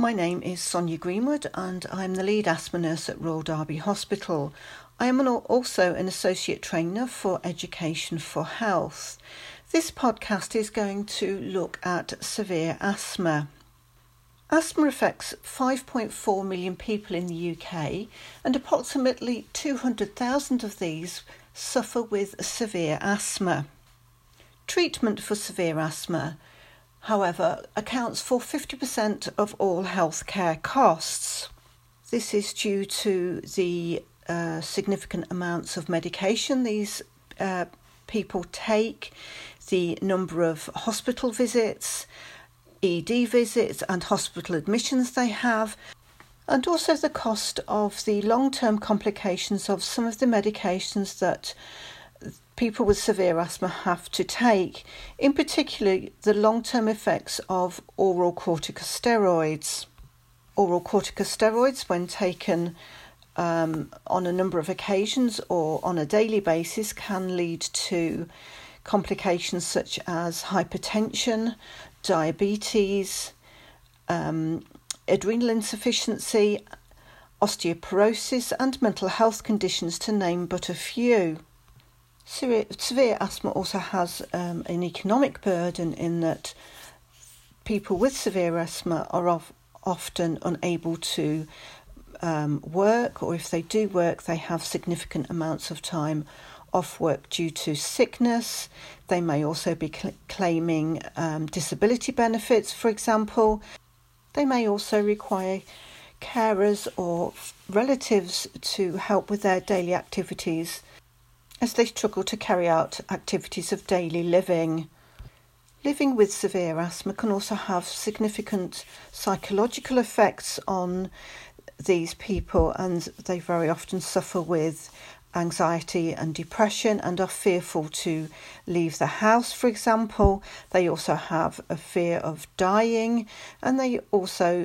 My name is Sonia Greenwood and I'm the lead asthma nurse at Royal Derby Hospital. I am also an associate trainer for Education for Health. This podcast is going to look at severe asthma. Asthma affects 5.4 million people in the UK and approximately 200,000 of these suffer with severe asthma. Treatment for severe asthma, however, accounts for 50% of all healthcare costs. This is due to the significant amounts of medication these people take, the number of hospital visits, ED visits and hospital admissions they have, and also the cost of the long-term complications of some of the medications that people with severe asthma have to take, in particular the long-term effects of oral corticosteroids. Oral corticosteroids, when taken on a number of occasions or on a daily basis, can lead to complications such as hypertension, diabetes, adrenal insufficiency, osteoporosis and mental health conditions, to name but a few. Severe asthma also has an economic burden in that people with severe asthma are often unable to work, or if they do work, they have significant amounts of time off work due to sickness. They may also be claiming disability benefits, for example. They may also require carers or relatives to help with their daily activities as they struggle to carry out activities of daily living. Living with severe asthma can also have significant psychological effects on these people, and they very often suffer with anxiety and depression and are fearful to leave the house, for example. They also have a fear of dying, and they also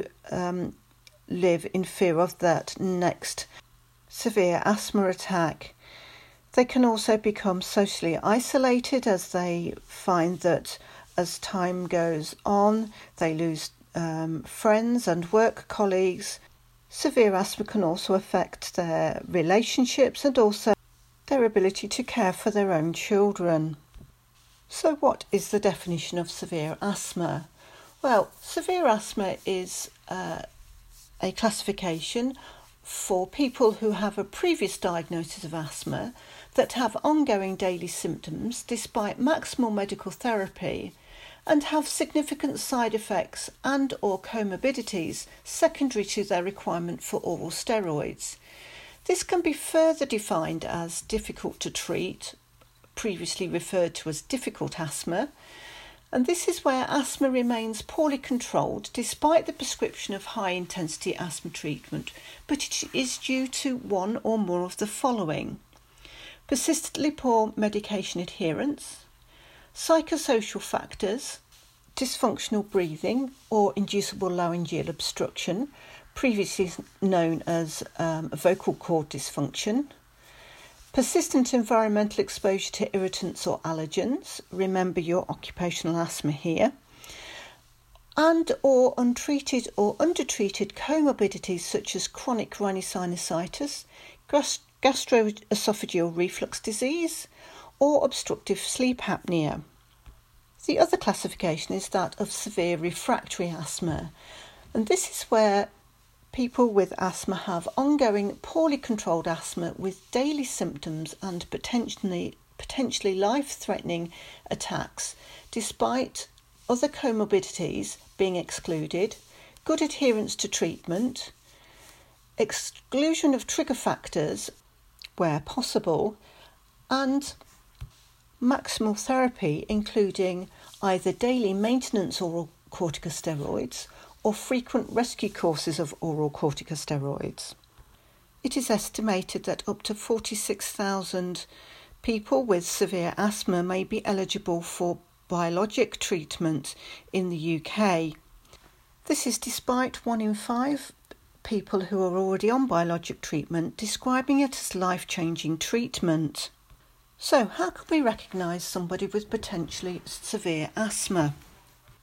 live in fear of that next severe asthma attack. They can also become socially isolated as they find that as time goes on, they lose friends and work colleagues. Severe asthma can also affect their relationships and also their ability to care for their own children. So what is the definition of severe asthma? Well, severe asthma is a classification for people who have a previous diagnosis of asthma that have ongoing daily symptoms despite maximal medical therapy and have significant side effects and or comorbidities secondary to their requirement for oral steroids. This can be further defined as difficult to treat, previously referred to as difficult asthma, and this is where asthma remains poorly controlled despite the prescription of high-intensity asthma treatment, but it is due to one or more of the following: persistently poor medication adherence, psychosocial factors, dysfunctional breathing or inducible laryngeal obstruction, previously known as vocal cord dysfunction, persistent environmental exposure to irritants or allergens, remember your occupational asthma here, and or untreated or undertreated comorbidities such as chronic rhinosinusitis, gastroesophageal reflux disease, or obstructive sleep apnea. The other classification is that of severe refractory asthma, and this is where people with asthma have ongoing poorly controlled asthma with daily symptoms and potentially life-threatening attacks despite other comorbidities being excluded, good adherence to treatment, exclusion of trigger factors where possible, and maximal therapy, including either daily maintenance oral corticosteroids or frequent rescue courses of oral corticosteroids. It is estimated that up to 46,000 people with severe asthma may be eligible for biologic treatment in the UK. This is despite 1 in 5 people who are already on biologic treatment describing it as life-changing treatment. So how can we recognise somebody with potentially severe asthma?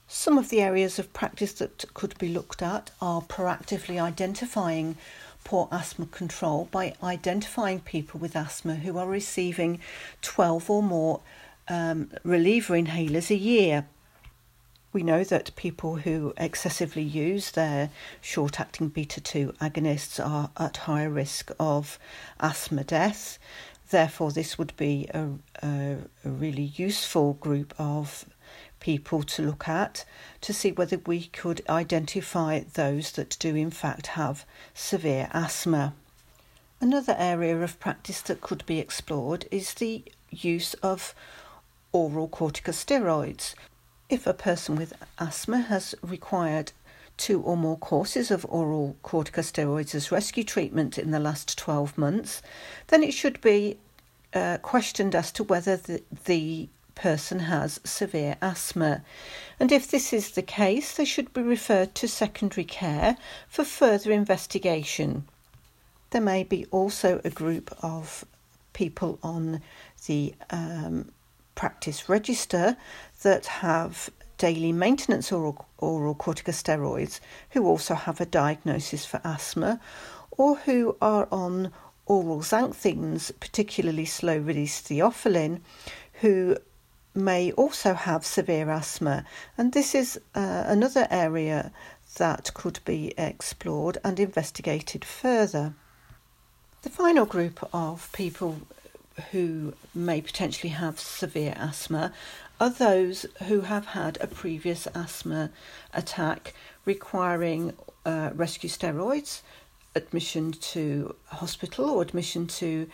Some of the areas of practice that could be looked at are proactively identifying poor asthma control by identifying people with asthma who are receiving 12 or more reliever inhalers a year. We know that people who excessively use their short-acting beta-2 agonists are at higher risk of asthma death. Therefore, this would be a really useful group of people to look at to see whether we could identify those that do in fact have severe asthma. Another area of practice that could be explored is the use of oral corticosteroids. If a person with asthma has required 2 or more courses of oral corticosteroids as rescue treatment in the last 12 months, then it should be questioned as to whether the person has severe asthma. And if this is the case, they should be referred to secondary care for further investigation. There may be also a group of people on the practice register that have daily maintenance oral corticosteroids who also have a diagnosis for asthma, or who are on oral xanthines, particularly slow-release theophylline, who may also have severe asthma. And this is another area that could be explored and investigated further. The final group of people who may potentially have severe asthma are those who have had a previous asthma attack requiring rescue steroids, admission to hospital or admission to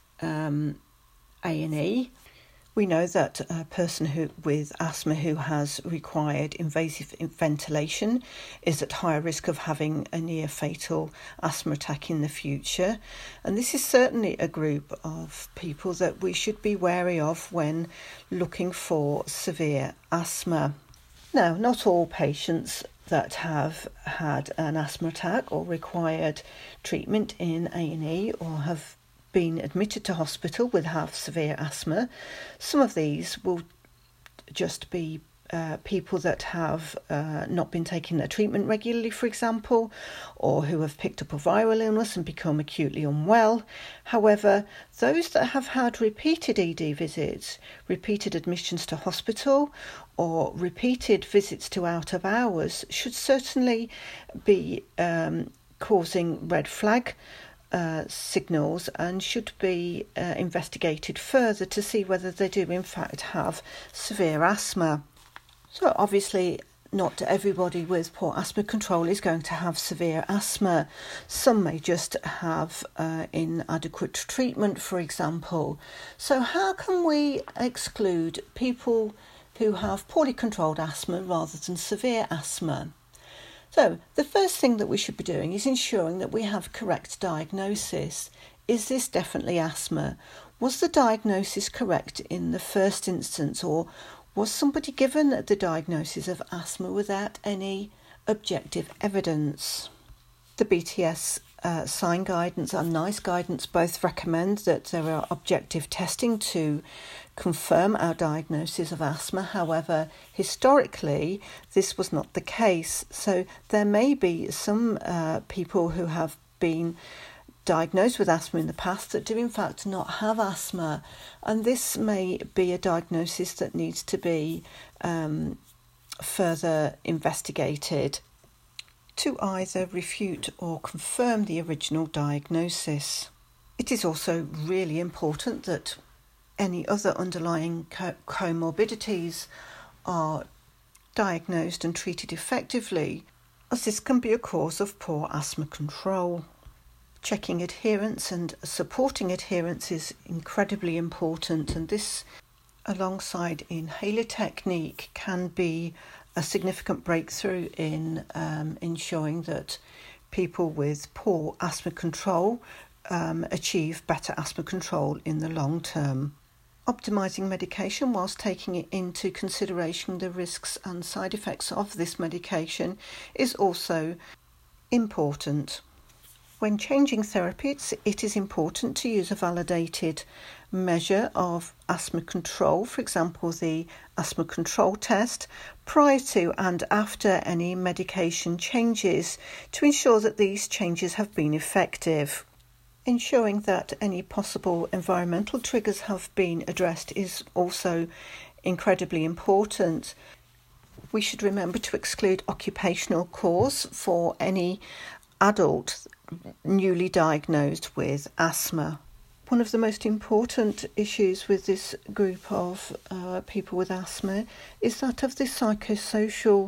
A&E. We know that a person with asthma who has required invasive ventilation is at higher risk of having a near-fatal asthma attack in the future. And this is certainly a group of people that we should be wary of when looking for severe asthma. Now, not all patients that have had an asthma attack or required treatment in A&E or have been admitted to hospital with have severe asthma. Some of these will just be people that have not been taking their treatment regularly, for example, or who have picked up a viral illness and become acutely unwell. However, those that have had repeated ED visits, repeated admissions to hospital, or repeated visits to out of hours should certainly be causing red flag signals and should be investigated further to see whether they do in fact have severe asthma. So obviously not everybody with poor asthma control is going to have severe asthma. Some may just have inadequate treatment, for example. So how can we exclude people who have poorly controlled asthma rather than severe asthma? So the first thing that we should be doing is ensuring that we have correct diagnosis. Is this definitely asthma? Was the diagnosis correct in the first instance, or was somebody given the diagnosis of asthma without any objective evidence? The BTS sign guidance and NICE guidance both recommend that there are objective testing to confirm our diagnosis of asthma. However, historically, this was not the case. So there may be some people who have been diagnosed with asthma in the past that do in fact not have asthma, and this may be a diagnosis that needs to be further investigated to either refute or confirm the original diagnosis. It is also really important that any other underlying comorbidities are diagnosed and treated effectively, as this can be a cause of poor asthma control. Checking adherence and supporting adherence is incredibly important, and this, alongside inhaler technique, can be a significant breakthrough in ensuring that people with poor asthma control achieve better asthma control in the long term. Optimising medication whilst taking into consideration the risks and side effects of this medication is also important. When changing therapies, it is important to use a validated measure of asthma control, for example, the asthma control test, prior to and after any medication changes to ensure that these changes have been effective. Ensuring that any possible environmental triggers have been addressed is also incredibly important. We should remember to exclude occupational cause for any adult newly diagnosed with asthma. One of the most important issues with this group of people with asthma is that of the psychosocial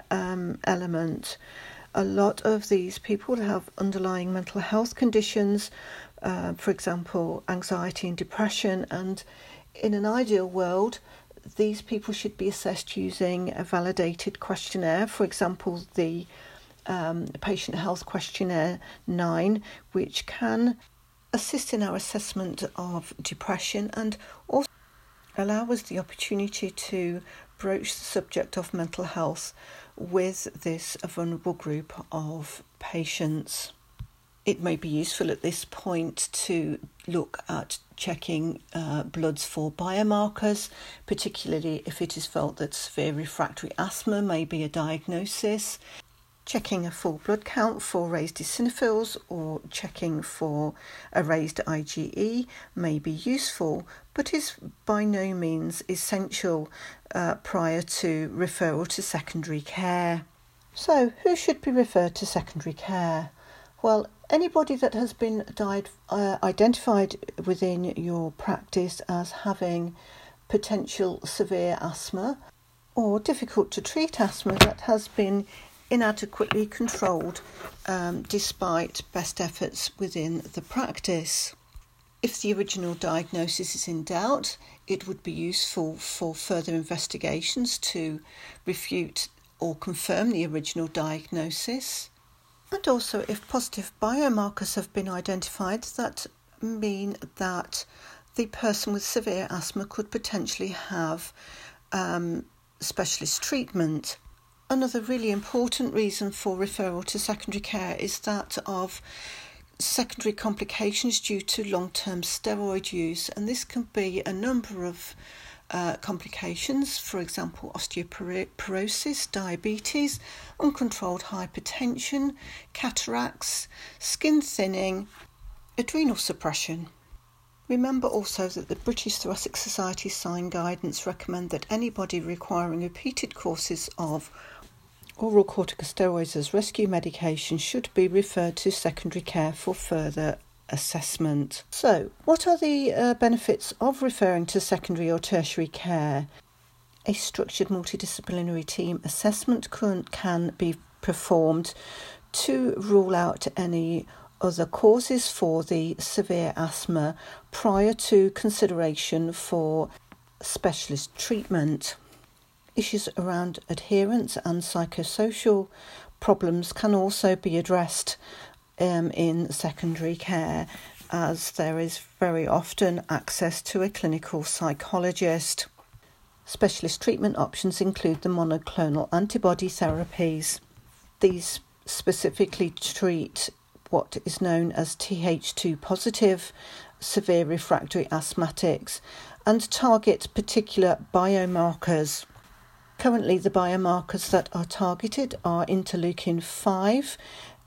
element. A lot of these people have underlying mental health conditions, for example, anxiety and depression, and in an ideal world, these people should be assessed using a validated questionnaire, for example, the Patient Health Questionnaire 9, which can assist in our assessment of depression and also allow us the opportunity to broach the subject of mental health with this vulnerable group of patients. It may be useful at this point to look at checking bloods for biomarkers, particularly if it is felt that severe refractory asthma may be a diagnosis. Checking a full blood count for raised eosinophils or checking for a raised IgE may be useful, but is by no means essential prior to referral to secondary care. So, who should be referred to secondary care? Well, anybody that has been identified within your practice as having potential severe asthma or difficult to treat asthma that has been inadequately controlled despite best efforts within the practice. If the original diagnosis is in doubt, it would be useful for further investigations to refute or confirm the original diagnosis. And also, if positive biomarkers have been identified that mean that the person with severe asthma could potentially have specialist treatment. Another really important reason for referral to secondary care is that of secondary complications due to long-term steroid use, and this can be a number of complications, for example osteoporosis, diabetes, uncontrolled hypertension, cataracts, skin thinning, adrenal suppression. Remember also that the British Thoracic Society sign guidance recommend that anybody requiring repeated courses of oral corticosteroids as rescue medication should be referred to secondary care for further assessment. So, what are the benefits of referring to secondary or tertiary care? A structured multidisciplinary team assessment can be performed to rule out any other causes for the severe asthma prior to consideration for specialist treatment. Issues around adherence and psychosocial problems can also be addressed in secondary care, as there is very often access to a clinical psychologist. Specialist treatment options include the monoclonal antibody therapies. These specifically treat what is known as Th2 positive severe refractory asthmatics and target particular biomarkers. Currently, the biomarkers that are targeted are interleukin-5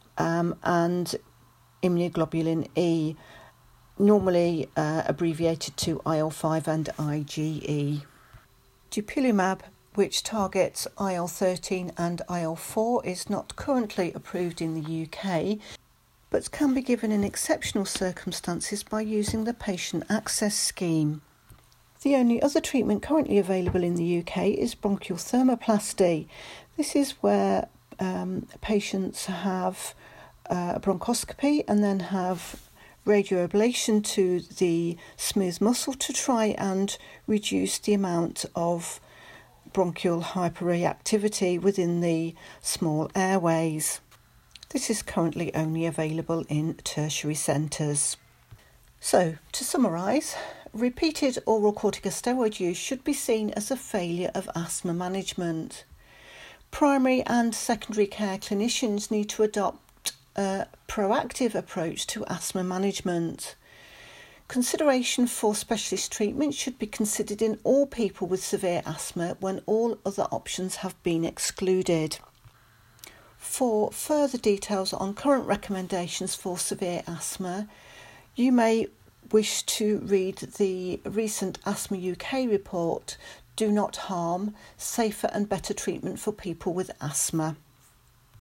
and immunoglobulin E, normally abbreviated to IL-5 and IgE. Dupilumab, which targets IL-13 and IL-4, is not currently approved in the UK, but can be given in exceptional circumstances by using the patient access scheme. The only other treatment currently available in the UK is bronchial thermoplasty. This is where patients have a bronchoscopy and then have radioablation to the smooth muscle to try and reduce the amount of bronchial hyperreactivity within the small airways. This is currently only available in tertiary centres. So, to summarise, repeated oral corticosteroid use should be seen as a failure of asthma management. Primary and secondary care clinicians need to adopt a proactive approach to asthma management. Consideration for specialist treatment should be considered in all people with severe asthma when all other options have been excluded. For further details on current recommendations for severe asthma, you may wish to read the recent Asthma UK report, Do Not Harm, Safer and Better Treatment for People with Asthma.